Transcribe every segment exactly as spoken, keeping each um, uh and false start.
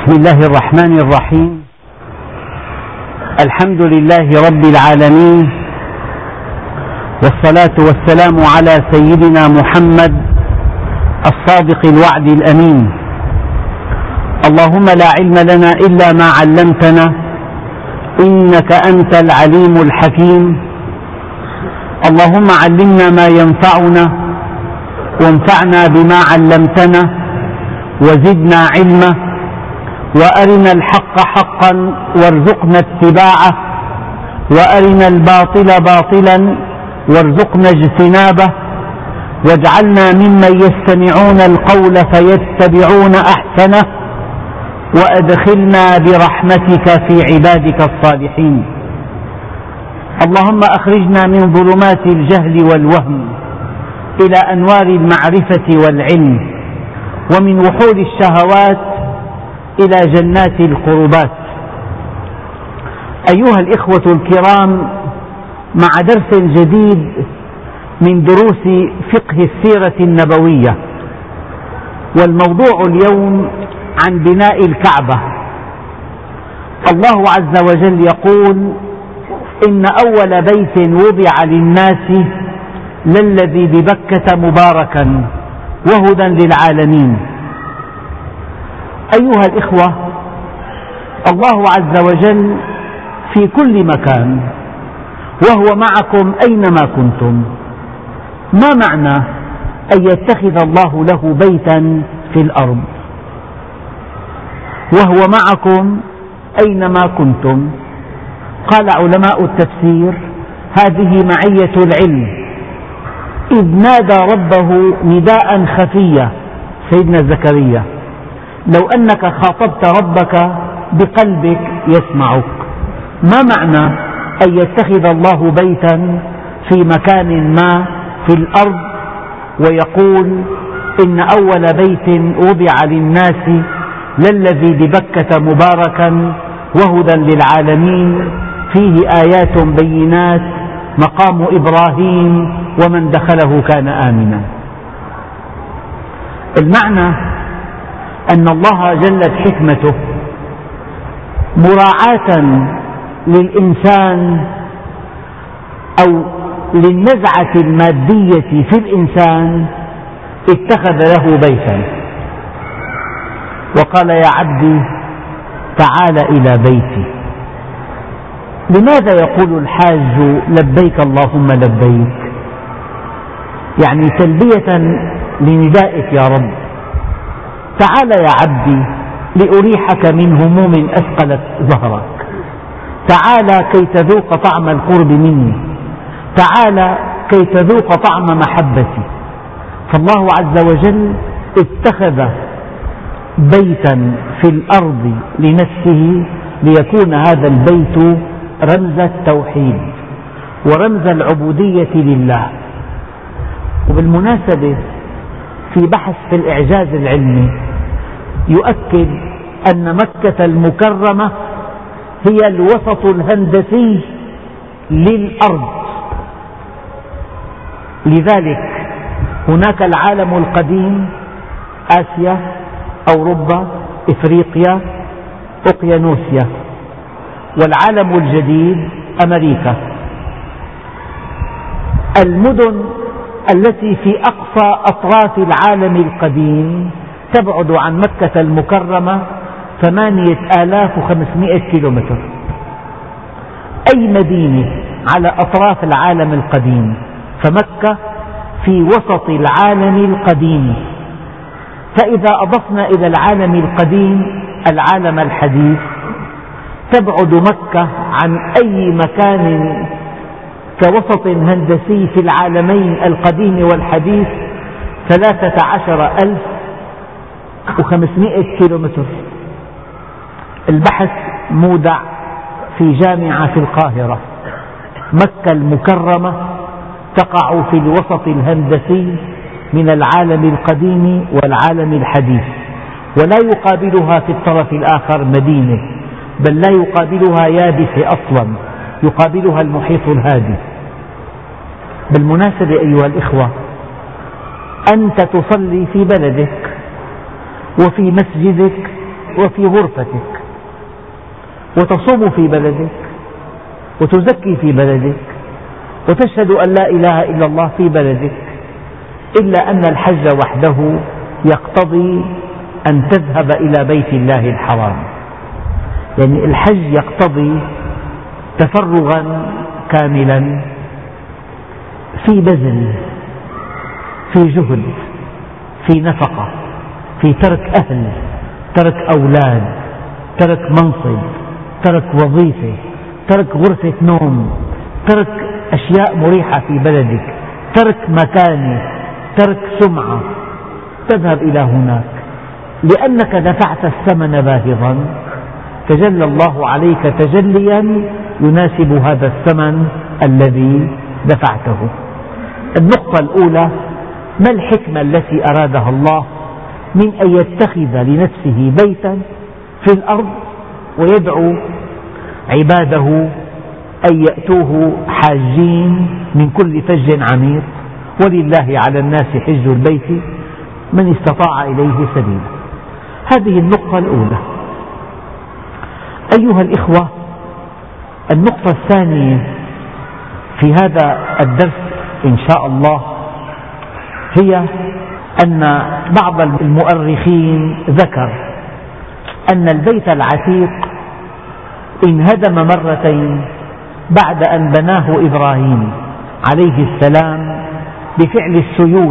بسم الله الرحمن الرحيم. الحمد لله رب العالمين، والصلاة والسلام على سيدنا محمد الصادق الوعد الأمين. اللهم لا علم لنا إلا ما علمتنا، إنك أنت العليم الحكيم. اللهم علمنا ما ينفعنا، وانفعنا بما علمتنا، وزدنا علما، وأرنا الحق حقا وارزقنا اتباعه، وأرنا الباطل باطلا وارزقنا اجتنابه، واجعلنا ممن يستمعون القول فيتبعون أحسنه، وأدخلنا برحمتك في عبادك الصالحين. اللهم أخرجنا من ظلمات الجهل والوهم إلى أنوار المعرفة والعلم، ومن وحول الشهوات إلى جنات القربات. أيها الإخوة الكرام، مع درس جديد من دروس فقه السيرة النبوية، والموضوع اليوم عن بناء الكعبة. الله عز وجل يقول: إن أول بيت وضع للناس للذي ببكة مباركا وهدى للعالمين. أيها الإخوة، الله عز وجل في كل مكان، وهو معكم أينما كنتم. ما معنى أن يتخذ الله له بيتا في الأرض وهو معكم أينما كنتم؟ قال علماء التفسير: هذه معية العلم، إذ نادى ربه نداء خفيا سيدنا زكريا، لو أنك خاطبت ربك بقلبك يسمعك. ما معنى أن يتخذ الله بيتا في مكان ما في الأرض ويقول: إن أول بيت وضع للناس للذي ببكة مباركا وهدى للعالمين فيه آيات بينات مقام إبراهيم ومن دخله كان آمنا؟ المعنى أن الله جلت حكمته مراعاة للإنسان أو للنزعة المادية في الإنسان اتخذ له بيتا، وقال: يا عبدي تعال إلى بيتي. لماذا يقول الحاج لبيك اللهم لبيك؟ يعني تلبية لندائك يا رب. تعال يا عبدي لأريحك من هموم أثقلت ظهرك، تعال كي تذوق طعم القرب مني، تعال كي تذوق طعم محبتي. فالله عز وجل اتخذ بيتا في الأرض لنفسه، ليكون هذا البيت رمز التوحيد ورمز العبودية لله. وبالمناسبة في بحث في الإعجاز العلمي يؤكد أن مكة المكرمة هي الوسط الهندسي للأرض. لذلك هناك العالم القديم: آسيا، أوروبا، إفريقيا، أوقيانوسيا، والعالم الجديد أمريكا. المدن التي في أقصى أطراف العالم القديم تبعد عن مكة المكرمة ثمانية آلاف وخمسمائة كيلومتر. أي مدينة على أطراف العالم القديم، فمكة في وسط العالم القديم. فإذا أضفنا إلى العالم القديم العالم الحديث، تبعد مكة عن أي مكان كوسط هندسي في العالمين القديم والحديث ثلاثة عشر ألف وخمسمائة كيلومتر. البحث مودع في جامعة في القاهرة. مكة المكرمة تقع في الوسط الهندسي من العالم القديم والعالم الحديث، ولا يقابلها في الطرف الآخر مدينة، بل لا يقابلها يابسة أصلا، يقابلها المحيط الهادي. بالمناسبة أيها الإخوة، أنت تصلي في بلدك وفي مسجدك وفي غرفتك، وتصوم في بلدك، وتزكي في بلدك، وتشهد أن لا إله إلا الله في بلدك، إلا أن الحج وحده يقتضي أن تذهب إلى بيت الله الحرام. يعني الحج يقتضي تفرغا كاملا في بذل، في جهد، في نفقة، في ترك أهل، ترك أولاد، ترك منصب، ترك وظيفة، ترك غرفة نوم، ترك أشياء مريحة في بلدك، ترك مكانة، ترك سمعة، تذهب إلى هناك لأنك دفعت الثمن باهظا، تجلى الله عليك تجليا يناسب هذا الثمن الذي دفعته. النقطة الأولى: ما الحكمة التي أرادها الله من أن يتخذ لنفسه بيتا في الأرض ويدعو عباده أن يأتوه حاجين من كل فج عميق، ولله على الناس حج البيت من استطاع إليه سبيلا. هذه النقطة الأولى. أيها الإخوة، النقطة الثانية في هذا الدرس إن شاء الله هي أن بعض المؤرخين ذكر أن البيت العتيق انهدم مرتين بعد أن بناه إبراهيم عليه السلام بفعل السيول.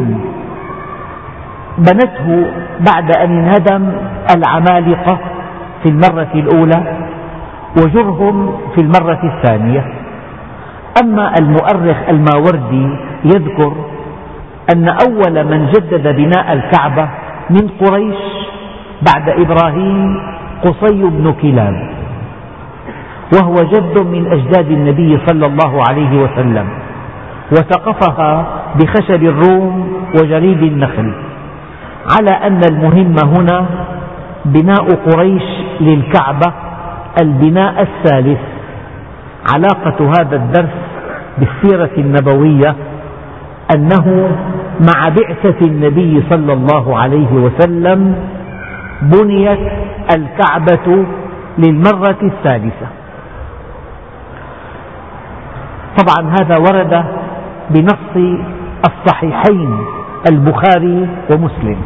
بنته بعد أن انهدم العمالقة في المرة الأولى وجرهم في المرة الثانية. أما المؤرخ الماوردي يذكر أن أول من جدد بناء الكعبة من قريش بعد إبراهيم قصي بن كلاب، وهو جد من أجداد النبي صلى الله عليه وسلم، وسقفها بخشب الروم وجريد النخل، على أن المهم هنا بناء قريش للكعبة البناء الثالث. علاقة هذا الدرس بالسيرة النبوية أنه مع بعثة النبي صلى الله عليه وسلم بنيت الكعبة للمرة الثالثة. طبعا هذا ورد بنص الصحيحين البخاري ومسلم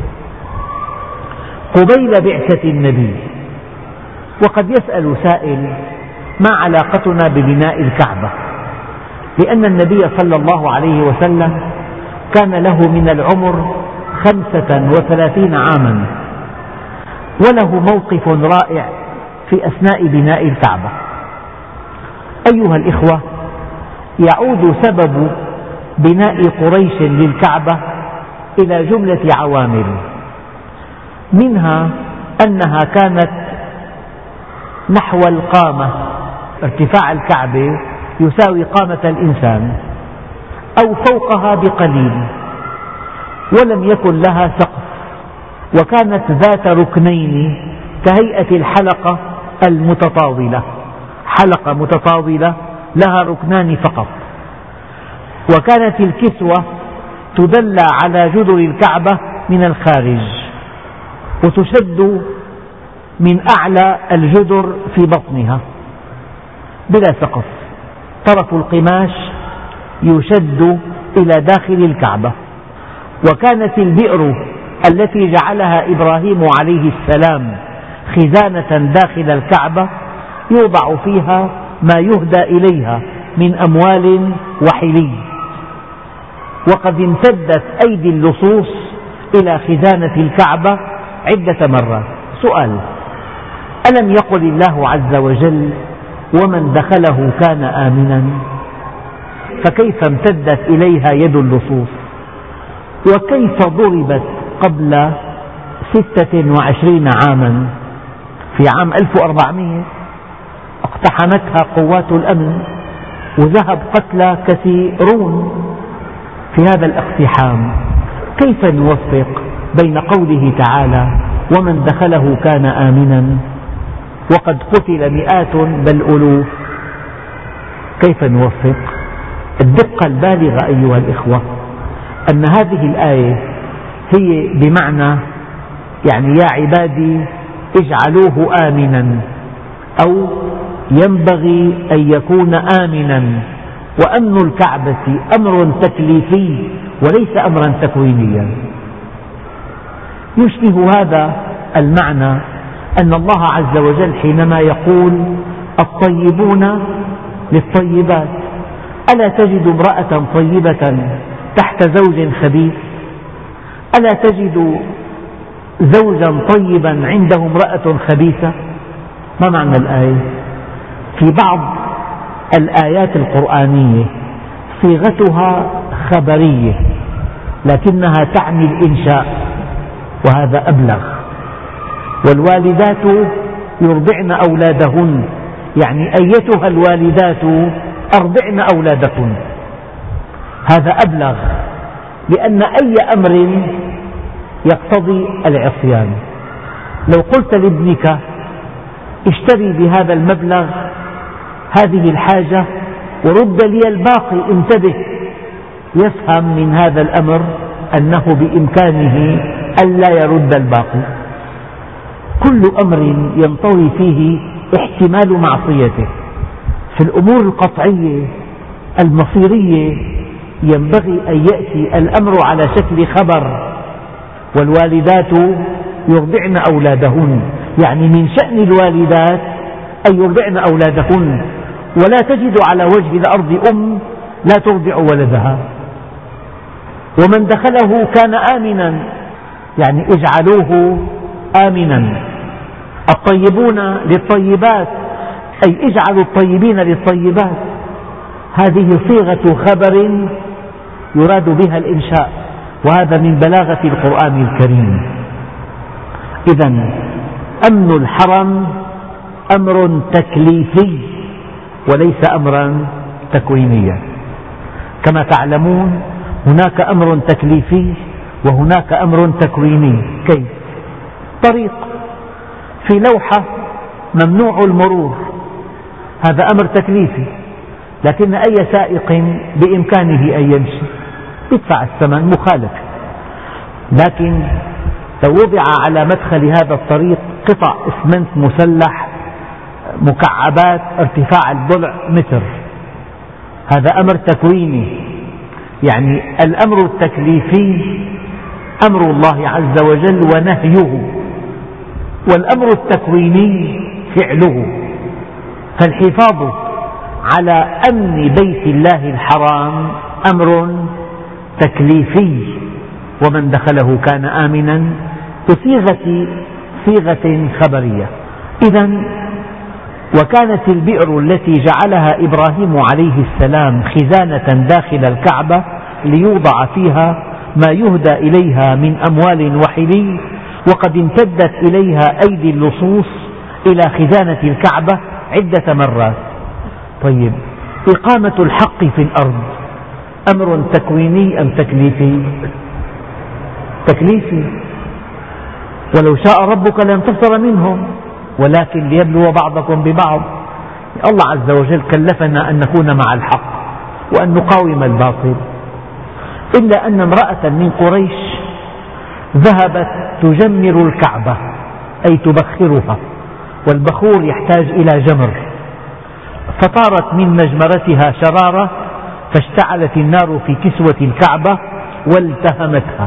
قبيل بعثة النبي. وقد يسأل سائل: ما علاقتنا ببناء الكعبة؟ لأن النبي صلى الله عليه وسلم كان له من العمر خمسة وثلاثين عاما، وله موقف رائع في أثناء بناء الكعبة. أيها الإخوة، يعود سبب بناء قريش للكعبة إلى جملة عوامل، منها أنها كانت نحو القامة، ارتفاع الكعبة يساوي قامة الإنسان أو فوقها بقليل، ولم يكن لها سقف، وكانت ذات ركنين كهيئة الحلقة المتطاولة، حلقة متطاولة لها ركنان فقط. وكانت الكسوة تدلى على جدر الكعبة من الخارج وتشد من أعلى الجدر في بطنها بلا سقف، طرف القماش يشد إلى داخل الكعبة. وكانت البئر التي جعلها إبراهيم عليه السلام خزانة داخل الكعبة يوضع فيها ما يهدى إليها من أموال وحلي. وقد امتدت أيدي اللصوص إلى خزانة الكعبة عدة مرات. سؤال: ألم يقل الله عز وجل: ومن دخله كان آمنا؟ فكيف امتدت إليها يد اللصوص؟ وكيف ضربت قبل ستة وعشرين عاما؟ في عام ألف وأربعمئة اقتحمتها قوات الأمن وذهب قتلى كثيرون في هذا الاقتحام. كيف نوفق بين قوله تعالى: ومن دخله كان آمنا، وقد قتل مئات بل ألوف؟ كيف نوفق؟ الدقة البالغة أيها الإخوة أن هذه الآية هي بمعنى يعني يا عبادي اجعلوه آمنا، أو ينبغي أن يكون آمنا. وأمن الكعبة أمر تكليفي وليس أمرا تكوينيا. يشبه هذا المعنى أن الله عز وجل حينما يقول الطيبون للطيبات، ألا تجد امرأة طيبة تحت زوج خبيث؟ ألا تجد زوجا طيبا عنده امرأة خبيثة؟ ما معنى الآية؟ في بعض الآيات القرآنية صيغتها خبرية لكنها تعني الإنشاء، وهذا أبلغ. والوالدات يرضعن أولادهن، يعني أيتها الوالدات أرضعن أولادكن، هذا أبلغ، لأن أي أمر يقتضي العصيان. لو قلت لابنك اشتري بهذا المبلغ هذه الحاجة ورد لي الباقي، انتبه، يفهم من هذا الأمر أنه بإمكانه ألا يرد الباقي. كل أمر ينطوي فيه احتمال معصيته. في الأمور القطعية المصيرية ينبغي أن يأتي الأمر على شكل خبر. والوالدات يرضعن أولادهن، يعني من شأن الوالدات أن يرضعن أولادهن، ولا تجد على وجه الأرض أم لا ترضع ولدها. ومن دخله كان آمنا، يعني اجعلوه آمنا. الطيبون للطيبات أي اجعلوا الطيبين للطيبات، هذه صيغة خبر يراد بها الإنشاء، وهذا من بلاغة القرآن الكريم. إذن أمن الحرم أمر تكليفي وليس أمرا تكوينيا. كما تعلمون هناك أمر تكليفي وهناك أمر تكويني. كيف؟ طريق في لوحة ممنوع المرور، هذا أمر تكليفي، لكن أي سائق بإمكانه أن يمشي، يدفع الثمن مخالف. لكن لو وضع على مدخل هذا الطريق قطع إسمنت مسلح مكعبات ارتفاع الضلع متر، هذا أمر تكويني. يعني الأمر التكليفي أمر الله عز وجل ونهيه، والأمر التكويني فعله. فالحفاظ على أمن بيت الله الحرام أمر تكليفي، ومن دخله كان آمنا بصيغة صيغة خبرية. إذن وكانت البئر التي جعلها إبراهيم عليه السلام خزانة داخل الكعبة ليوضع فيها ما يهدى إليها من أموال وحلي، وقد امتدت إليها أيدي اللصوص إلى خزانة الكعبة عدة مرات. طيب، إقامة الحق في الأرض أمر تكويني أم تكليفي؟ تكليفي. ولو شاء ربك لانتصر منهم ولكن ليبلو بعضكم ببعض. الله عز وجل كلفنا أن نكون مع الحق وأن نقاوم الباطل. إلا أن امرأة من قريش ذهبت تجمر الكعبة أي تبخرها، والبخور يحتاج إلى جمر، فطارت من مجمرتها شرارة فاشتعلت النار في كسوة الكعبة والتهمتها.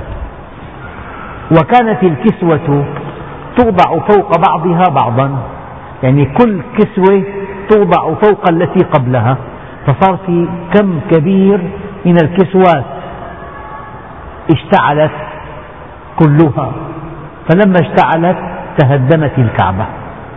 وكانت الكسوة توضع فوق بعضها بعضا، يعني كل كسوة توضع فوق التي قبلها، فصار في كم كبير من الكسوات، اشتعلت كلها، فلما اشتعلت تهدمت الكعبة.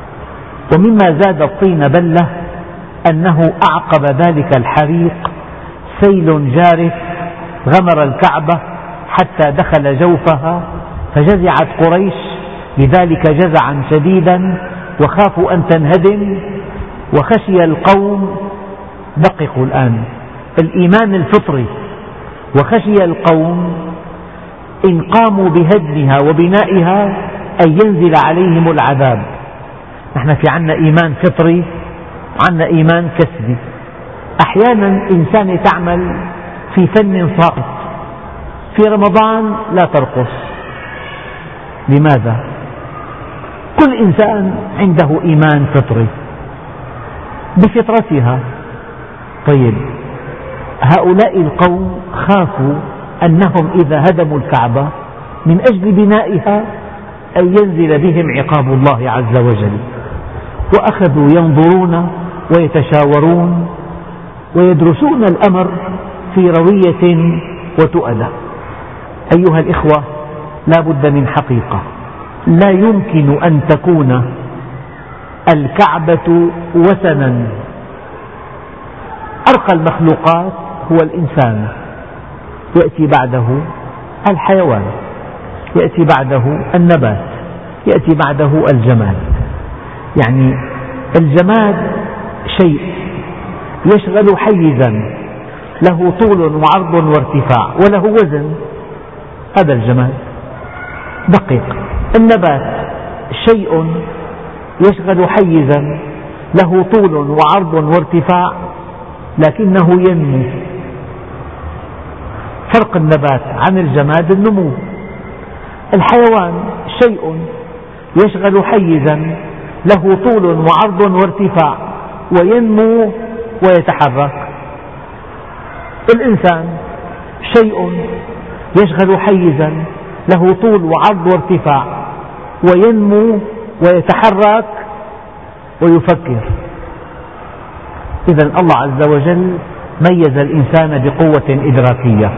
ومما زاد الطين بلة أنه أعقب ذلك الحريق سيل جارف غمر الكعبة حتى دخل جوفها، فجزعت قريش لذلك جزعا شديدا وخافوا أن تنهدم، وخشي القوم، دققوا الآن الإيمان الفطري، وخشي القوم إن قاموا بهدمها وبنائها أن ينزل عليهم العذاب. نحن في عنا إيمان فطري وعنا إيمان كسبي. أحيانا إنسان تعمل في فن ساقط، في رمضان لا ترقص. لماذا؟ كل إنسان عنده إيمان فطري بفطرتها. طيب، هؤلاء القوم خافوا أنهم إذا هدموا الكعبة من أجل بنائها أن ينزل بهم عقاب الله عز وجل، وأخذوا ينظرون ويتشاورون ويدرسون الأمر في روية وتؤدة. أيها الإخوة، لا بد من حقيقة، لا يمكن أن تكون الكعبة وثنا. أرقى المخلوقات هو الإنسان، يأتي بعده الحيوان، يأتي بعده النبات، يأتي بعده الجماد. يعني الجماد شيء يشغل حيزا له طول وعرض وارتفاع وله وزن، هذا الجماد دقيق. النبات شيء يشغل حيزا له طول وعرض وارتفاع لكنه ينمو. فرق النبات عن الجماد النمو. الحيوان شيء يشغل حيزا له طول وعرض وارتفاع وينمو ويتحرك. الإنسان شيء يشغل حيزا له طول وعرض وارتفاع وينمو ويتحرك ويفكر. إذن الله عز وجل ميز الإنسان بقوة إدراكية.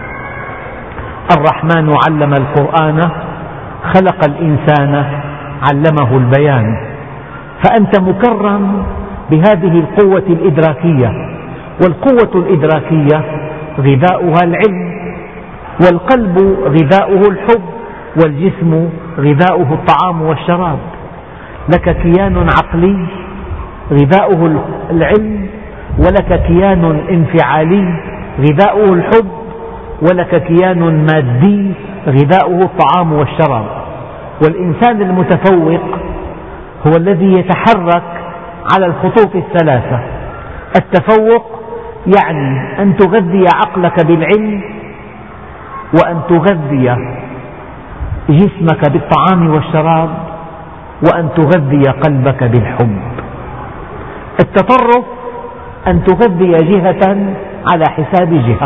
الرحمن علم القرآن خلق الإنسان علمه البيان. فأنت مكرم بهذه القوة الإدراكية، والقوة الإدراكية غذاؤها العلم، والقلب غذاؤه الحب، والجسم غذاؤه الطعام والشراب. لك كيان عقلي غذاؤه العلم، ولك كيان انفعالي غذاؤه الحب، ولك كيان مادي غذاؤه الطعام والشراب. والإنسان المتفوق هو الذي يتحرك على الخطوط الثلاثة. التفوق يعني أن تغذي عقلك بالعلم، وأن تغذي جسمك بالطعام والشراب، وأن تغذي قلبك بالحب. التطرف أن تغذي جهة على حساب جهة.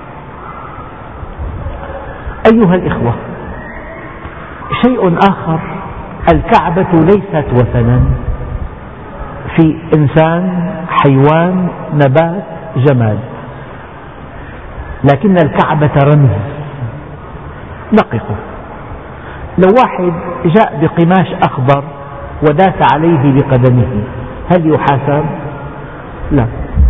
أيها الإخوة، شيء آخر، الكعبة ليست وثنا في إنسان، حيوان، نبات، جماد، لكن الكعبة رمز دقيق. لو واحد جاء بقماش أخضر وداس عليه بقدمه هل يحاسب؟ لا.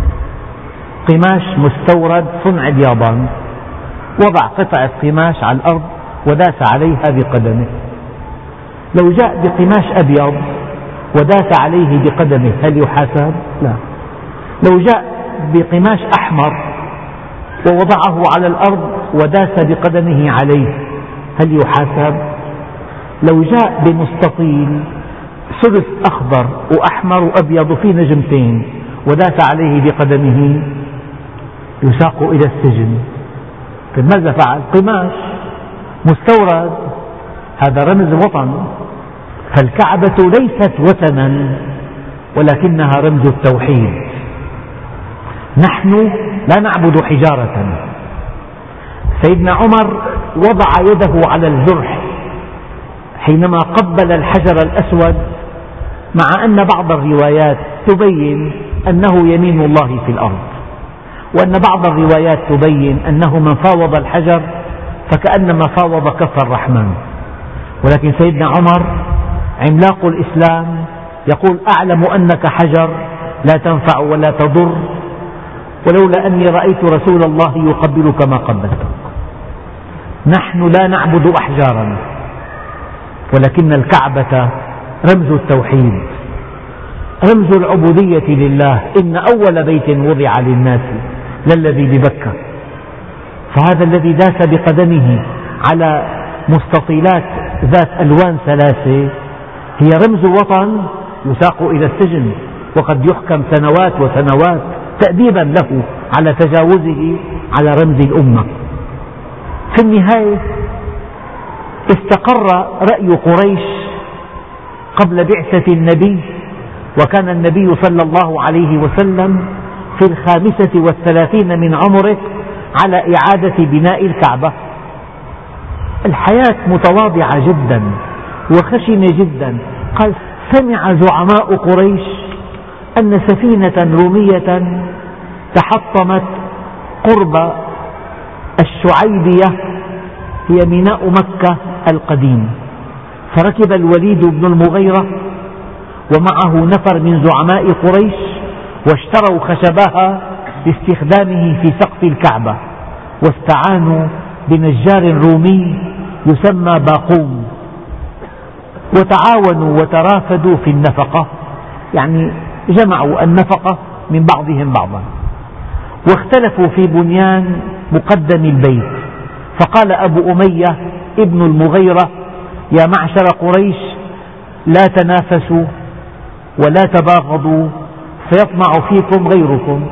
قماش مستورد صنع اليابان، وضع قطعة قماش على الأرض وداس عليها بقدمه. لو جاء بقماش أبيض وداس عليه بقدمه هل يحاسب؟ لا. لو جاء بقماش أحمر ووضعه على الأرض وداس بقدمه عليه هل يحاسب؟ لو جاء بمستطيل ثلث أخضر وأحمر وأبيض في نجمتين وداس عليه بقدمه يساق إلى السجن. ماذا فعل؟ قماش مستورد، هذا رمز وطن. فالكعبة ليست وثنا ولكنها رمز التوحيد. نحن لا نعبد حجارة. سيدنا عمر وضع يده على الجرح حينما قبل الحجر الأسود، مع أن بعض الروايات تبين أنه يمين الله في الأرض، وأن بعض الروايات تبين أنه من فاوض الحجر فكأنما فاوض كف الرحمن. ولكن سيدنا عمر عملاق الإسلام يقول: أعلم أنك حجر لا تنفع ولا تضر، ولولا أني رأيت رسول الله يقبلك ما قبلتك. نحن لا نعبد أحجارا، ولكن الكعبة رمز التوحيد، رمز العبودية لله. إن أول بيت وضع للناس للذي ببكة. فهذا الذي داس بقدمه على مستطيلات ذات ألوان ثلاثة هي رمز وطن يساق إلى السجن، وقد يحكم سنوات وسنوات تأديبا له على تجاوزه على رمز الأمة. في النهاية استقر رأي قريش قبل بعثة النبي، وكان النبي صلى الله عليه وسلم في الخامسة والثلاثين من عمره على إعادة بناء الكعبة. الحياة متواضعة جدا وخشنة جدا. قال: سمع زعماء قريش أن سفينة رومية تحطمت قرب الشعيبية، هي ميناء مكة القديم، فركب الوليد بن المغيرة ومعه نفر من زعماء قريش واشتروا خشبها لاستخدامه في سقف الكعبة، واستعانوا بنجار رومي يسمى باقوم، وتعاونوا وترافدوا في النفقة، يعني جمعوا النفقة من بعضهم بعضا، واختلفوا في بنيان مقدم البيت. فقال أبو أمية ابن المغيرة: يا معشر قريش، لا تنافسوا ولا تباغضوا فيطمع فيكم غيركم.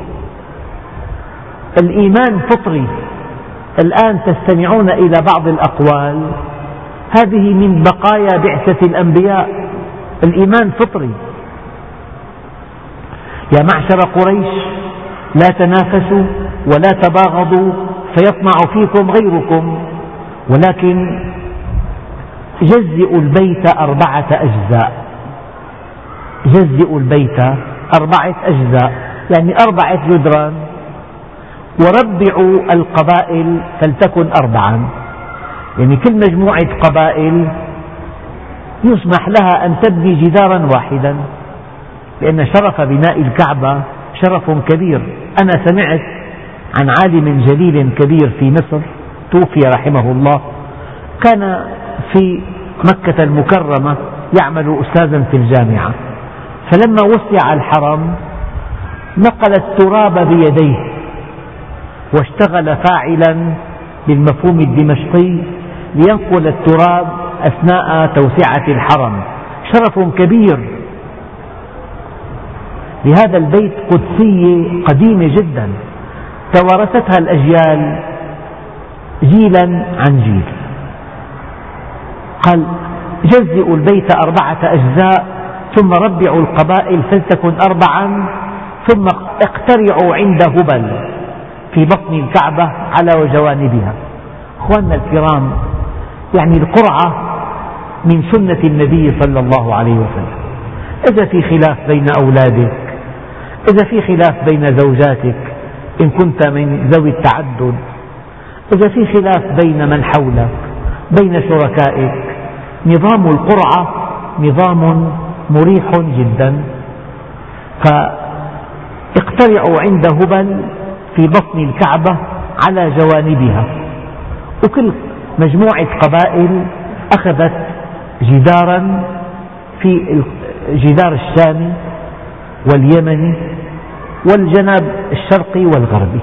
الإيمان فطري. الآن تستمعون إلى بعض الأقوال، هذه من بقايا بعثة الأنبياء. الإيمان فطري. يا معشر قريش، لا تنافسوا ولا تباغضوا فيطمع فيكم غيركم، ولكن جزئوا البيت أربعة أجزاء. جزئوا البيت أربعة أجزاء، يعني أربعة جدران، وربعوا القبائل فلتكن أربعا، يعني كل مجموعة قبائل يسمح لها أن تبني جدارا واحدا، لأن شرف بناء الكعبة شرف كبير. أنا سمعت عن عالم جليل كبير في مصر توفي رحمه الله، كان في مكة المكرمة يعمل أستاذا في الجامعة، فلما وسع الحرم نقل التراب بيديه واشتغل فاعلا بالمفهوم الدمشقي لينقل التراب أثناء توسعة الحرم. شرف كبير. لهذا البيت قدسية قديمة جدا توارثتها الأجيال جيلا عن جيل. قال: جزئوا البيت أربعة أجزاء، ثم ربعوا القبائل فلتكن أربعا، ثم اقترعوا عند هبل في بطن الكعبة على وجوانبها. أخواننا الكرام، يعني القرعة من سنة النبي صلى الله عليه وسلم. إذا في خلاف بين أولادك، إذا في خلاف بين زوجاتك إن كنت من ذوي التعدد، إذا في خلاف بين من حولك، بين شركائك، نظام القرعة نظام مريح جدا. فاقترعوا عند هبل في بطن الكعبة على جوانبها، وكل مجموعة قبائل أخذت جدارا في الجدار الشامي واليمني والجناب الشرقي والغربي.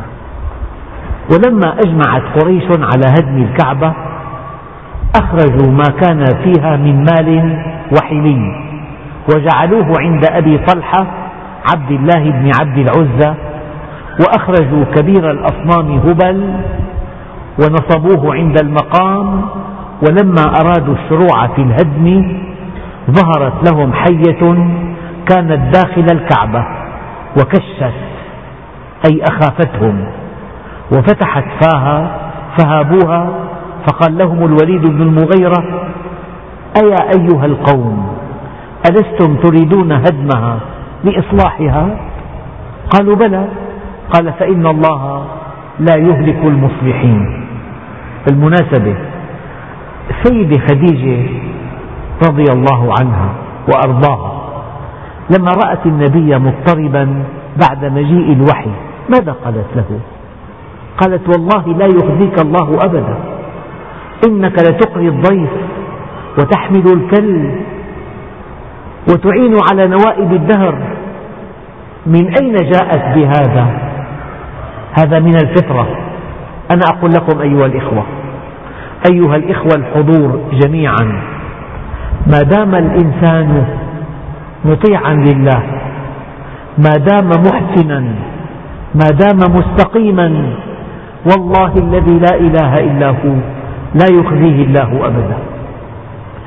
ولما أجمعت قريش على هدم الكعبة أخرجوا ما كان فيها من مال وحلي وجعلوه عند أبي طلحة عبد الله بن عبد العزى، وأخرجوا كبير الأصنام هبل ونصبوه عند المقام. ولما أرادوا الشروع في الهدم ظهرت لهم حية كانت داخل الكعبة وكشت، أي أخافتهم، وفتحت فاها فهابوها. فقال لهم الوليد بن المغيرة: أيا أيها القوم، ألستم تريدون هدمها لإصلاحها؟ قالوا: بلى. قال: فإن الله لا يهلك المصلحين. بالمناسبة السيدة خديجة رضي الله عنها وأرضاها لما رأت النبي مضطربا بعد مجيء الوحي ماذا قالت له؟ قالت: والله لا يخزيك الله أبدا، إنك لتقري الضيف وتحمل الكل وتعين على نوائب الدهر. من أين جاءت بهذا؟ هذا من الفطرة. أنا أقول لكم أيها الإخوة أيها الإخوة الحضور جميعا، ما دام الإنسان مطيعا لله، ما دام محسنا، ما دام مستقيما، والله الذي لا إله إلا هو لا يخزيه الله أبدا.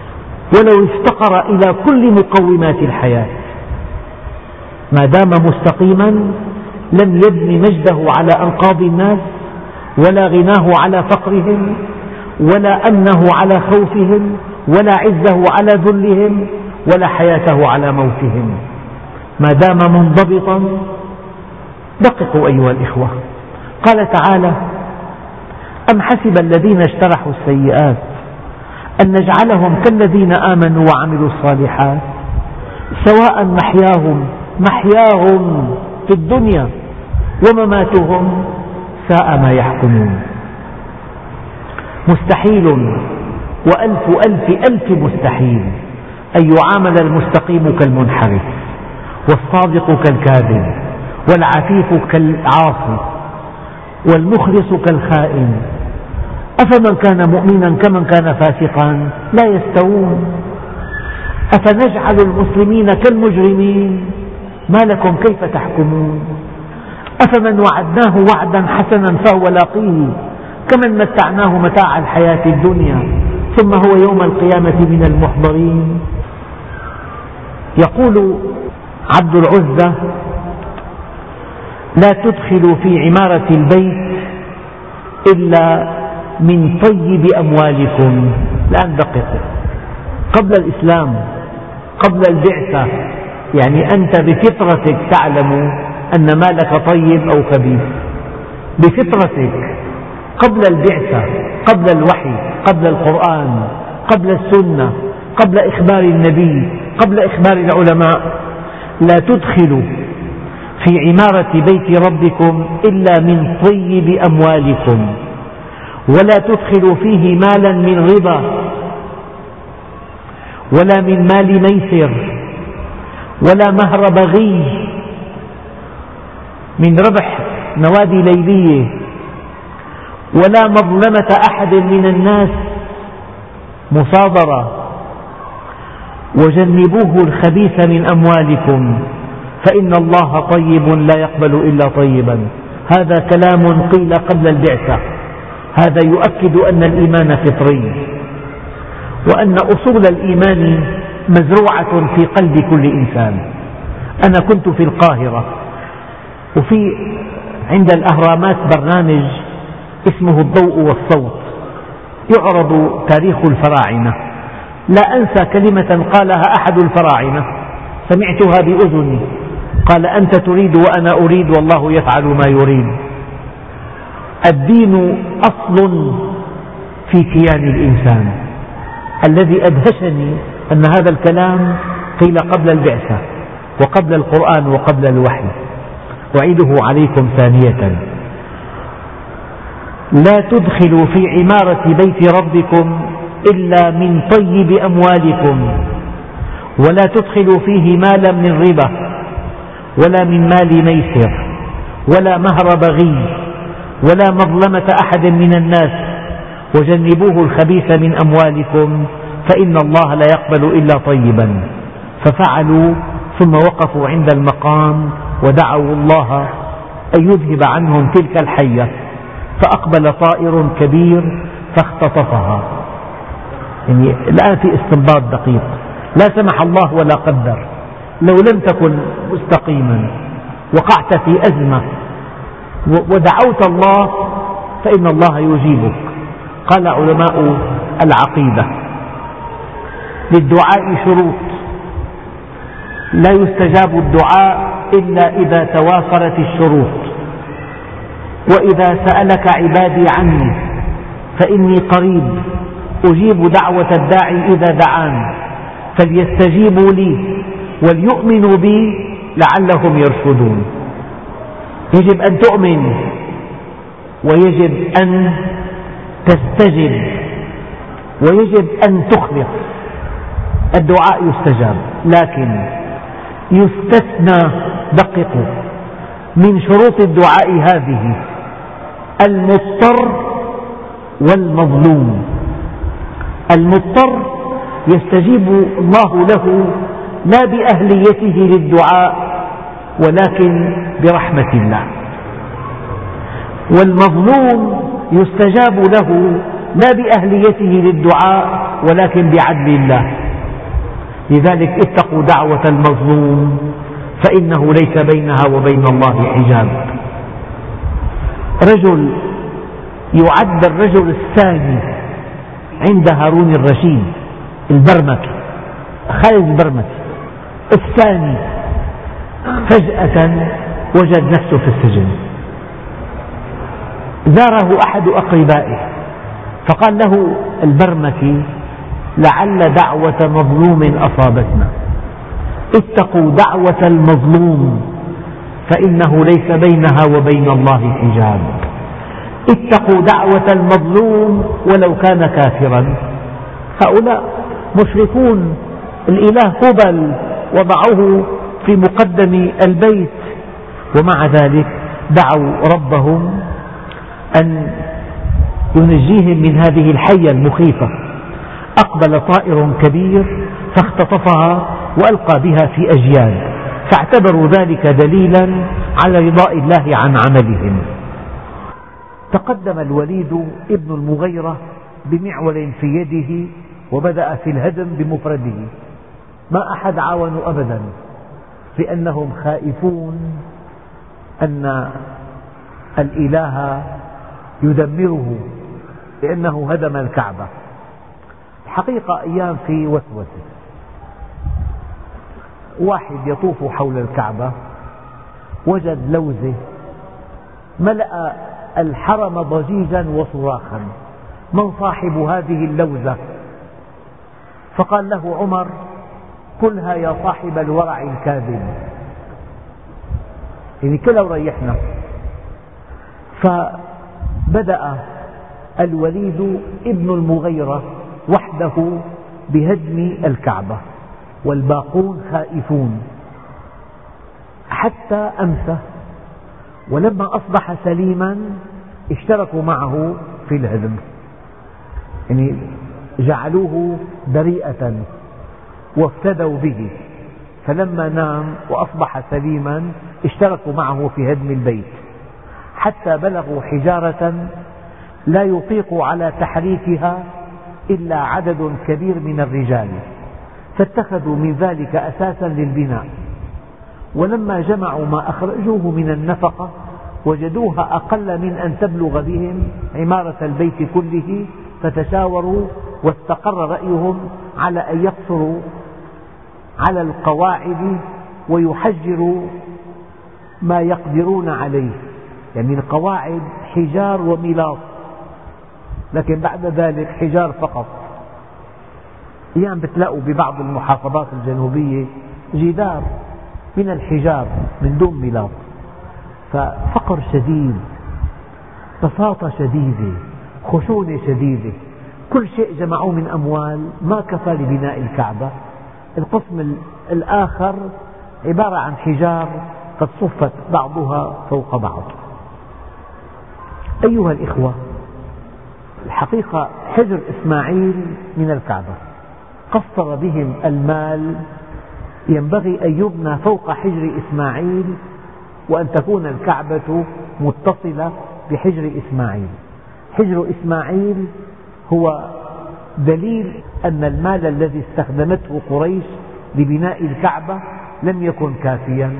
ولو افتقر إلى كل مقومات الحياة، ما دام مستقيما لم يبني مجده على أنقاض الناس، ولا غناه على فقرهم، ولا أمنه على خوفهم، ولا عزه على ذلهم، ولا حياته على موتهم. ما دام منضبطا. دققوا أيها الإخوة، قال تعالى: أم حسب الذين اجترحوا السيئات أن نجعلهم كالذين آمنوا وعملوا الصالحات سواء محياهم محياهم في الدنيا ومماتهم ساء ما يحكمون. مستحيل وألف ألف ألف مستحيل أن يعامل المستقيم كالمنحرف، والصادق كالكاذب، والعفيف كالعاصي، والمخلص كالخائن. أفمن كان مؤمنا كمن كان فاسقا لا يستوون. أفنجعل المسلمين كالمجرمين ما لكم كيف تحكمون. أفمن وعدناه وعدا حسنا فهو لاقيه كمن متعناه متاع الحياة الدنيا ثم هو يوم القيامة من المحضرين. يقول عبد العزة: لا تدخلوا في عمارة البيت إلا من طيب أموالكم. الآن دققوا، قبل الإسلام، قبل البعثة، يعني أنت بفطرتك تعلم أن مالك طيب أو خبيث، بفطرتك قبل البعثة، قبل الوحي، قبل القرآن، قبل السنة، قبل إخبار النبي، قبل إخبار العلماء. لا تدخلوا في عمارة بيت ربكم إلا من طيب أموالكم، ولا تدخلوا فيه مالا من ربا، ولا من مال ميسر، ولا مهر بغي من ربح نوادي ليلية، ولا مظلمة أحد من الناس، مصادرة. وجنبوه الخبيث من أموالكم فإن الله طيب لا يقبل إلا طيبا. هذا كلام قيل قبل البعثة. هذا يؤكد أن الإيمان فطري، وأن أصول الإيمان مزروعة في قلب كل إنسان. أنا كنت في القاهرة، وفي عند الأهرامات برنامج اسمه الضوء والصوت، يعرض تاريخ الفراعنة. لا أنسى كلمة قالها أحد الفراعنة، سمعتها بأذني، قال: أنت تريد وأنا أريد والله يفعل ما يريد. الدين أصل في كيان الإنسان. الذي أدهشني أن هذا الكلام قيل قبل البعثة وقبل القرآن وقبل الوحي. أعيده عليكم ثانية: لا تدخلوا في عمارة بيت ربكم إلا من طيب أموالكم، ولا تدخلوا فيه مالا من ربا، ولا من مال ميسر، ولا مهر بغي، ولا مظلمة أحد من الناس، وجنبوه الخبيث من أموالكم فإن الله لا يقبل إلا طيبا. ففعلوا، ثم وقفوا عند المقام ودعوا الله أن يذهب عنهم تلك الحية، فأقبل طائر كبير فاختطفها. يعني الآن في استنباط دقيق، لا سمح الله ولا قدر، لو لم تكن مستقيما وقعت في أزمة ودعوت الله فإن الله يجيبك. قال علماء العقيدة: للدعاء شروط، لا يستجاب الدعاء إلا إذا توافرت الشروط. وإذا سألك عبادي عني فإني قريب أجيب دعوة الداعي إذا دعان فليستجيبوا لي وليؤمنوا بي لعلهم يرشدون. يجب أن تؤمن، ويجب أن تستجب، ويجب أن تخلص. الدعاء يستجاب، لكن يستثنى، دققوا، من شروط الدعاء هذه: المضطر والمظلوم. المضطر يستجيب الله له لا بأهليته للدعاء ولكن برحمة الله، والمظلوم يستجاب له لا بأهليته للدعاء ولكن بعدل الله. لذلك اتقوا دعوة المظلوم فإنه ليس بينها وبين الله حجاب. رجل يعد الرجل الثاني عند هارون الرشيد البرمكي، خالد البرمكي الثاني، فجأة وجد نفسه في السجن. زاره أحد أقربائه فقال له البرمكي: لعل دعوة مظلوم أصابتنا، اتقوا دعوة المظلوم فإنه ليس بينها وبين الله حجاب. اتقوا دعوة المظلوم ولو كان كافرا. هؤلاء مشركون، الإله هبل وضعوه في مقدم البيت، ومع ذلك دعوا ربهم أن ينجيهم من هذه الحية المخيفة. أقبل طائر كبير فاختطفها وألقى بها في أجياد، فاعتبروا ذلك دليلا على رضاء الله عن عملهم. تقدم الوليد ابن المغيرة بمعول في يده وبدأ في الهدم بمفرده، ما أحد عاونوا أبدا، لأنهم خائفون أن الإله يدمره لأنه هدم الكعبة. الحقيقة أيام في وسوسة، واحد يطوف حول الكعبة وجد لوزة ملأ الحرم ضجيجا وصراخا: من صاحب هذه اللوزة؟ فقال له عمر: كلها يا صاحب الورع الكاذب، يعني كلها وريحنا. فبدأ الوليد ابن المغيرة وحده بهدم الكعبة والباقون خائفون حتى أمسى، ولما أصبح سليما اشتركوا معه في الهدم، يعني جعلوه بريئة وافتدوا به، فلما نام وأصبح سليما اشتركوا معه في هدم البيت، حتى بلغوا حجارة لا يطيق على تحريكها إلا عدد كبير من الرجال، فاتخذوا من ذلك أساسا للبناء. ولما جمعوا ما أخرجوه من النفقة وجدوها أقل من أن تبلغ بهم عمارة البيت كله، فتشاوروا واستقر رأيهم على أن يقصروا على القواعد ويحجروا ما يقدرون عليه، يعني القواعد حجار وملاط، لكن بعد ذلك حجار فقط. أيام بتلاقوا ببعض المحافظات الجنوبية جدار من الحجار من دون ملاط. ففقر شديد، بساطة شديدة، خشونة شديدة، كل شيء جمعوه من أموال ما كفى لبناء الكعبة. القسم الآخر عبارة عن حجار قد صفت بعضها فوق بعض. أيها الإخوة، الحقيقة حجر إسماعيل من الكعبة قصر بهم المال، ينبغي أن يبنى فوق حجر إسماعيل وأن تكون الكعبة متصلة بحجر إسماعيل. حجر إسماعيل هو دليل أن المال الذي استخدمته قريش لبناء الكعبة لم يكن كافيا.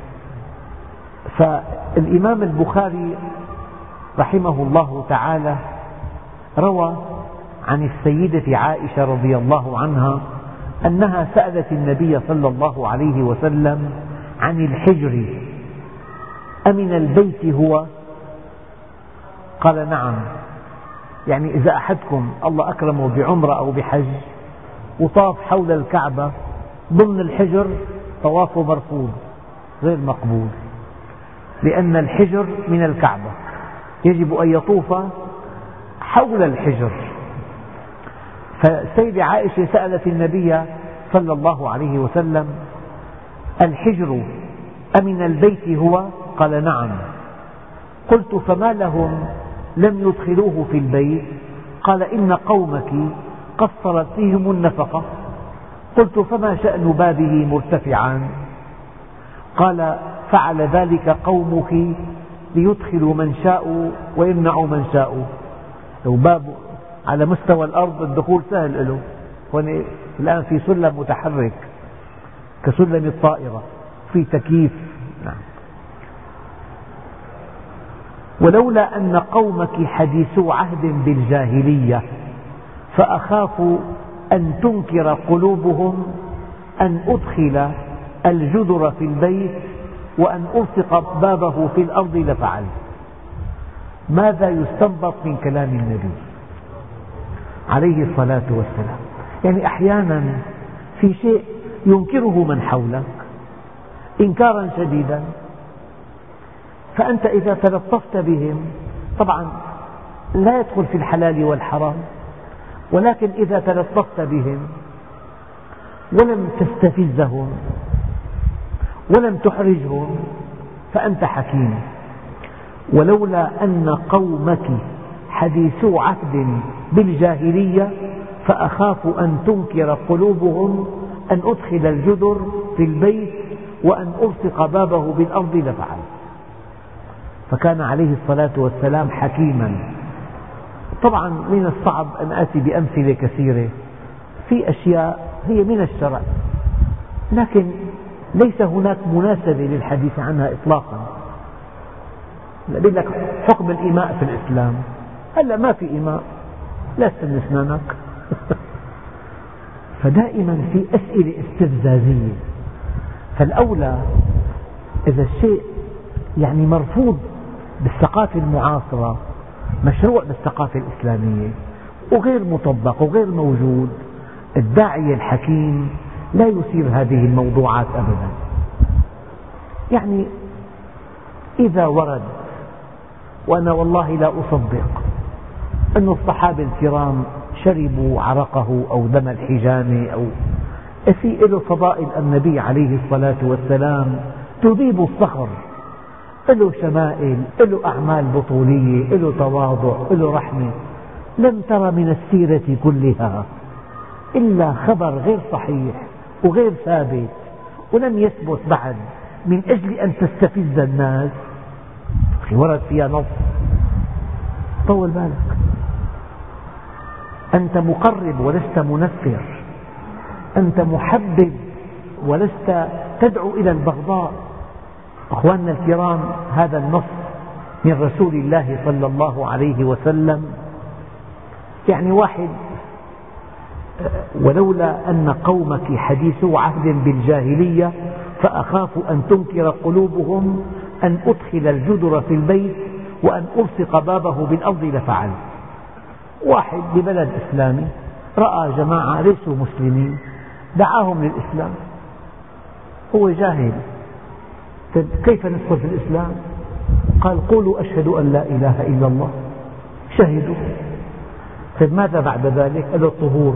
فالإمام البخاري رحمه الله تعالى روى عن السيدة عائشة رضي الله عنها أنها سألت النبي صلى الله عليه وسلم عن الحجر: أمن البيت هو؟ قال: نعم. يعني إذا أحدكم الله أكرمه بعمرة أو بحج وطاف حول الكعبة ضمن الحجر، طوافه مرفوض غير مقبول، لأن الحجر من الكعبة يجب أن يطوف حول الحجر. فالسيدة عائشة سألت النبي صلى الله عليه وسلم: الحجر أمن البيت هو؟ قال: نعم. قلت: فما لهم لم يدخلوه في البيت؟ قال: إن قومك قصرت فيهم النفقة. قلت: فما شأن بابه مرتفعا؟ قال: فعل ذلك قومك ليدخلوا من شاءوا ويمنعوا من شاءوا. لو باب على مستوى الأرض الدخول سهل له، هون الآن في سلم متحرك كسلم الطائرة، في تكييف. نعم. ولولا أن قومك حديثو عهد بالجاهلية فأخاف أن تنكر قلوبهم أن أدخل الجدر في البيت وأن ألصق بابه في الأرض لفعل. ماذا يستنبط من كلام النبي عليه الصلاة والسلام؟ يعني أحيانا في شيء ينكره من حولك إنكارا شديدا، فأنت إذا تلطفت بهم طبعا لا يدخل في الحلال والحرام، ولكن إذا تلطفت بهم ولم تستفزهم ولم تحرجهم فأنت حكيم. ولولا أن قومك حديثو عهد بالجاهلية فأخاف أن تنكر قلوبهم أن أدخل الجدر في البيت وأن ألصق بابه بالأرض لفعل. فكان عليه الصلاة والسلام حكيما. طبعا من الصعب أن آتي بأمثلة كثيرة في أشياء هي من الشرع، لكن ليس هناك مناسبة للحديث عنها إطلاقا. يقول لك حكم الإيماء في الإسلام، هلا ما في إيماء، لا تسن أسنانك. فدائما في أسئلة استفزازية. فالأولى إذا الشيء يعني مرفوض بالثقافة المعاصرة، مشروع بالثقافة الإسلامية وغير مطبق وغير موجود، الداعية الحكيم لا يثير هذه الموضوعات أبدا. يعني إذا ورد، وأنا والله لا أصدق أن الصحابة الكرام شربوا عرقه أو دم الحجامة أو في له فضائل النبي عليه الصلاة والسلام تذيب الصخر، له شمائل، له أعمال بطولية، له تواضع، له رحمة. لم تر من السيرة كلها إلا خبر غير صحيح وغير ثابت ولم يثبت بعد من أجل أن تستفز الناس ورد فيها نص. طول بالك، أنت مقرب ولست منفر، أنت محبب ولست تدعو إلى البغضاء. أخواننا الكرام، هذا النص من رسول الله صلى الله عليه وسلم. يعني واحد ولولا أن قومك حديثو عهد بالجاهلية فأخاف أن تنكر قلوبهم أن أدخل الجدر في البيت وأن ألصق بابه بالأرض لفعل. واحد ببلد إسلامي رأى جماعة ليسوا مسلمين دعاهم للإسلام، هو جاهل، كيف ندخل في الإسلام؟ قال قولوا أشهد أن لا إله إلا الله، شهدوا. طيب ماذا بعد ذلك؟ قال الطهور.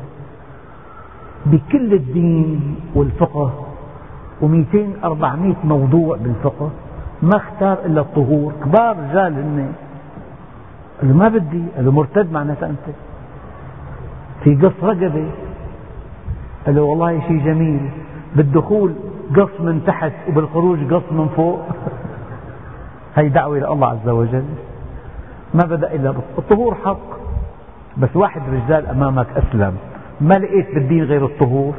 بكل الدين والفقه ومئتين أربعمئة موضوع بالفقه ما اختار إلا الطهور. كبار رجال هن، قال ما بدي، قال مرتد معناتها أنت. في قص رقبة، قال له والله شيء جميل، بالدخول قص من تحت وبالخروج قص من فوق. هي دعوة إلى الله عز وجل، ما بدأ إلا الطهور حق. بس واحد رجال أمامك أسلم، ما لقيت بالدين غير الطهور.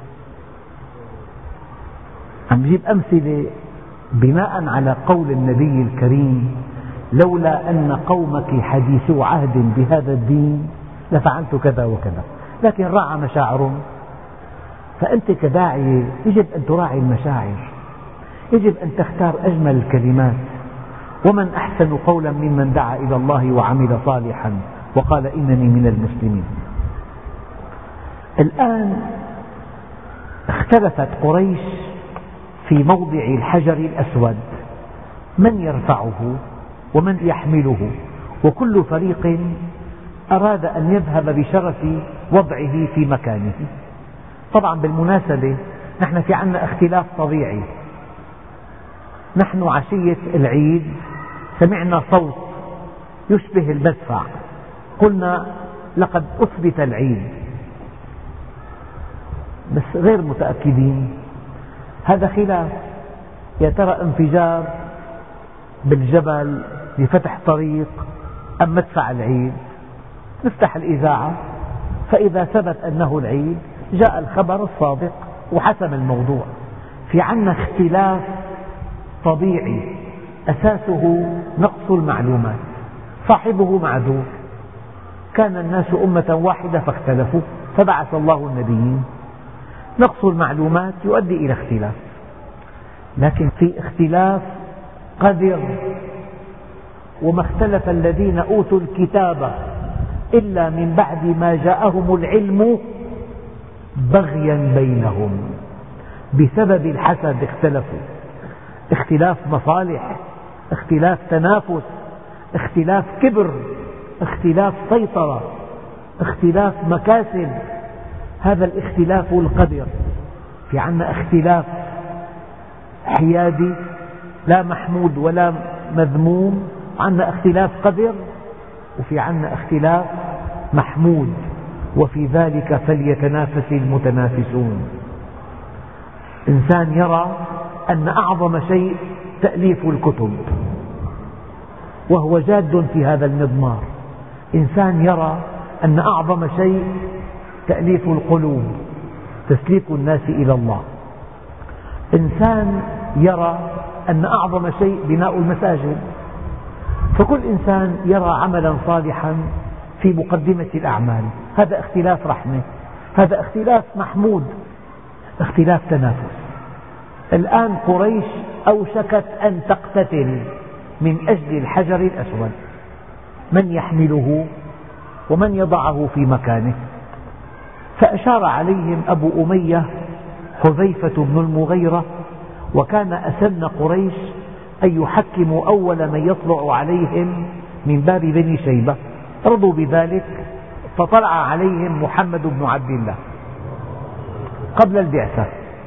عم بجيب أمثلة بناء على قول النبي الكريم لولا أن قومك حديثو عهد بهذا الدين لفعلت كذا وكذا، لكن راعى مشاعرهم. فأنت كداعية يجب أن تراعي المشاعر، يجب أن تختار أجمل الكلمات. ومن أحسن قولا ممن دعا إلى الله وعمل صالحا وقال إنني من المسلمين. الآن اختلفت قريش في موضع الحجر الأسود، من يرفعه ومن يحمله، وكل فريق أراد أن يذهب بشرف وضعه في مكانه. طبعا بالمناسبة نحن في عنا اختلاف طبيعي. نحن عشية العيد سمعنا صوت يشبه المدفع، قلنا لقد أثبت العيد، بس غير متأكدين. هذا خلاف، يا ترى انفجار بالجبل لفتح طريق أم مدفع العيد؟ نفتح الإذاعة فإذا ثبت أنه العيد جاء الخبر الصادق وحسم الموضوع. في عنا اختلاف طبيعي أساسه نقص المعلومات، صاحبه معذور. كان الناس أمة واحدة فاختلفوا فبعث الله النبيين. نقص المعلومات يؤدي إلى اختلاف، لكن في اختلاف قدر. وما اختلف الذين أوتوا الكتاب إلا من بعد ما جاءهم العلم بغيا بينهم، بسبب الحسد اختلفوا. اختلاف مصالح، اختلاف تنافس، اختلاف كبر، اختلاف سيطرة، اختلاف مكاسب. هذا الاختلاف القدر. في عنا اختلاف حيادي لا محمود ولا مذموم، عنا اختلاف قدر، وفي عنا اختلاف محمود، وفي ذلك فليتنافس المتنافسون. إنسان يرى أن أعظم شيء تأليف الكتب وهو جاد في هذا المضمار. إنسان يرى أن أعظم شيء تأليف القلوب، تسليك الناس إلى الله. إنسان يرى أن أعظم شيء بناء المساجد. فكل إنسان يرى عملا صالحا في مقدمة الأعمال. هذا اختلاف رحمة، هذا اختلاف محمود، اختلاف تنافس. الآن قريش أوشكت أن تقتتل من أجل الحجر الأسود، من يحمله ومن يضعه في مكانه. فأشار عليهم أبو أمية حذيفة بن المغيرة، وكان أسن قريش أن يحكموا أول من يطلع عليهم من باب بني شيبة. رضوا بذلك، فطلع عليهم محمد بن عبد الله قبل البعثة.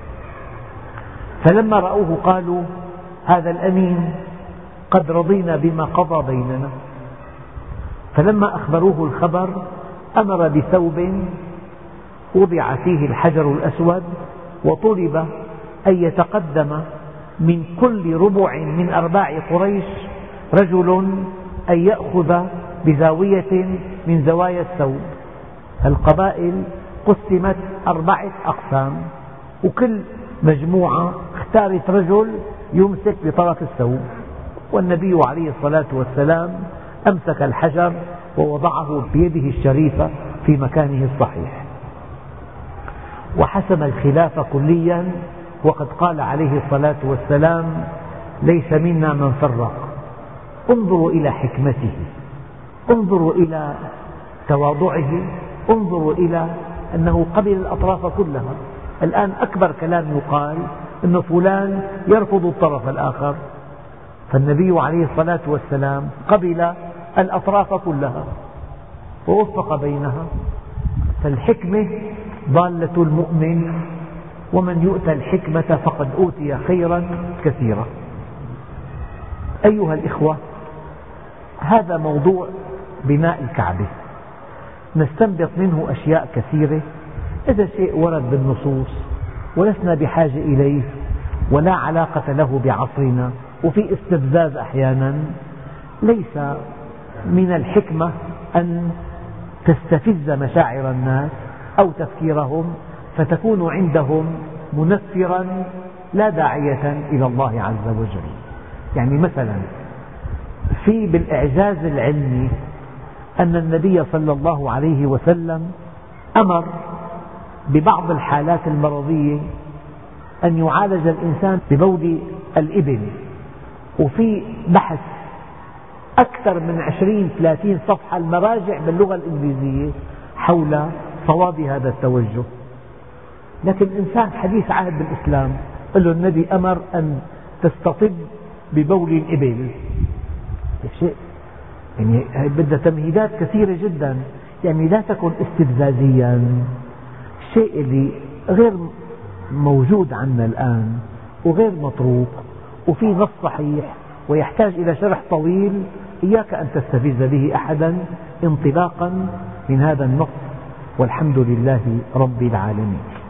فلما رأوه قالوا: هذا الأمين قد رضينا بما قضى بيننا. فلما أخبروه الخبر أمر بثوب وضع فيه الحجر الأسود، وطلب أن يتقدم من كل ربع من أرباع قريش رجل أن يأخذ بزاوية من زوايا الثوب. القبائل قسمت أربعة أقسام، وكل مجموعة اختارت رجل يمسك بطرف الثوب، والنبي عليه الصلاة والسلام أمسك الحجر ووضعه بيده الشريفة في مكانه الصحيح، وحسم الخلاف كليا. وقد قال عليه الصلاة والسلام: ليس منا من فرق. انظروا إلى حكمته، انظروا إلى تواضعه، انظروا إلى أنه قبل الأطراف كلها. الآن أكبر كلام يقال أن فلان يرفض الطرف الآخر، فالنبي عليه الصلاة والسلام قبل الأطراف كلها ووفق بينها. فالحكمة ضالة المؤمن، ومن يؤتى الحكمة فقد أوتي خيرا كثيرا. أيها الإخوة، هذا موضوع بناء الكعبة، نستنبط منه أشياء كثيرة. هذا شيء ورد بالنصوص ولسنا بحاجة إليه ولا علاقة له بعصرنا، وفي استفزاز أحيانا. ليس من الحكمة أن تستفز مشاعر الناس أو تفكيرهم فتكون عندهم منفرا لا داعية إلى الله عز وجل. يعني مثلا في بالإعجاز العلمي أن النبي صلى الله عليه وسلم أمر ببعض الحالات المرضية أن يعالج الإنسان ببول الإبل، وفي بحث أكثر من عشرين ثلاثين صفحة المراجع باللغة الإنجليزية حول صواب هذا التوجه. لكن إنسان حديث عهد بالإسلام قال له النبي أمر أن تستطب ببول الإبل. شيء يعني بدها تمهيدات كثيرة جدا. يعني لا تكن استفزازيا. الشيء اللي غير موجود عندنا الآن وغير مطروق وفي نص صحيح ويحتاج إلى شرح طويل، إياك أن تستفز به أحدا انطلاقا من هذا النص. والحمد لله رب العالمين.